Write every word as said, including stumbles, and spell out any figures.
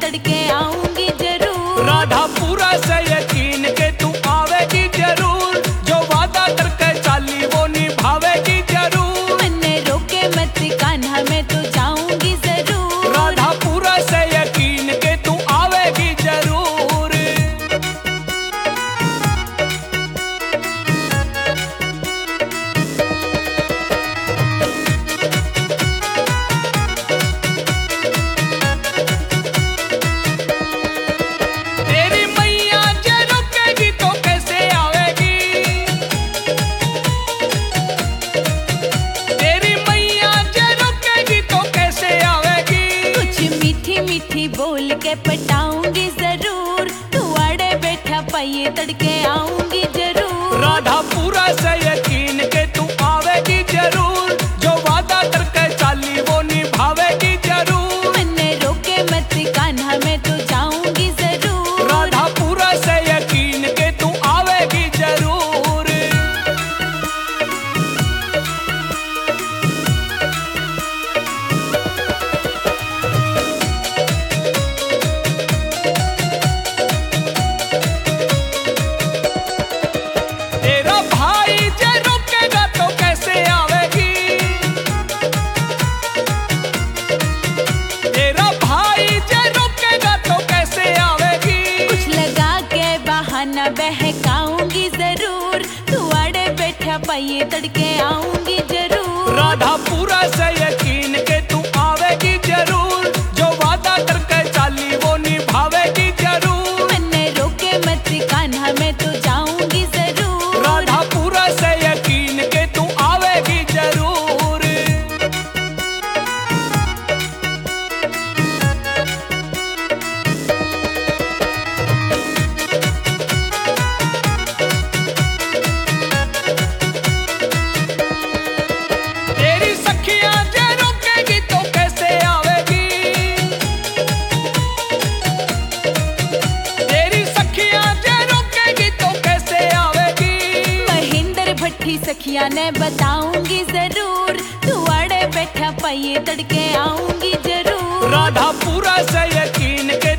तड़के आऊंगी जरूर। राधापुरा से यकीन के तू आवेगी जरूर, जो वादा करके चाली वो निभावेगी जरूर। मैंने रोके मत कान्हा, मैं तो जाऊंगी जरूर। राधापुरा से यकीन के तू आवेगी जरूर। तेरी मैया जे रुकेगी तो कैसे आवेगी, तेरी मैया जे रुकेगी तो कैसे आवेगी। कुछ मीठी मीठी बोल के पटाऊंगी जरूर, तू आड़े बैठा पाइए तड़के आऊंगी जरूर। राधापुरा से यकीन के तू आवेगी जरूर, जो वादा करके चाली वो निभावेगी जरूर। मैंने रोके मत कान्हा, मैं तो जाऊंगी जरूर। राधापुरा से यकीन के तू आवेगी जरूर। तेरा भाई जे रुकेगा तो कैसे आवेगी, तेरा भाई जे रुकेगा तो कैसे आवेगी। कुछ लगा के बहाना बहकाऊंगी जरूर, तू आड़े बैठा पाइए तड़के आऊंगी जरूर। राधापुरा से यकीन के तू आवेगी जरूर, जो वादा करके चाली वो निभावेगी जरूर। मैंने रोके मत कान्हा, मैं तो जाऊंगी जरूर। राधापुरा से यकीन के तू आवेगी जरूर। तेरी सखियां जे रुकेगी तो कैसे आवेगी, तेरी सखियां जे रुकेगी तो कैसे आवेगी। महेंद्र भट्टी सखिया ने बताऊंगी जरूर, तू आड़े बैठा पाइए तड़के आऊंगी जरूर। राधापुरा से यकीन के